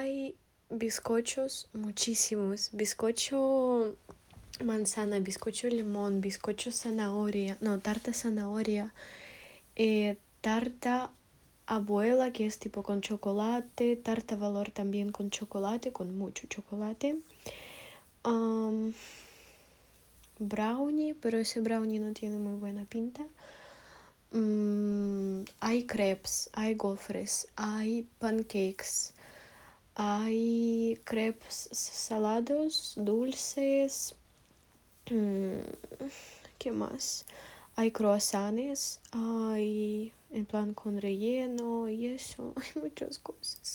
hay bizcochos, muchísimos. Bizcocho manzana, bizcocho limón, bizcocho zanahoria, no, tarta zanahoria, tarta abuela, que es tipo con chocolate, tarta valor también con chocolate, con mucho chocolate. Am, brownie, pero ese brownie no tiene muy buena pinta. Hay crepes, hay gofres, hay pancakes, hay crepes salados, dulces. ¿Qué más? Hay croissants, hay en plan con relleno y eso, hay muchas cosas.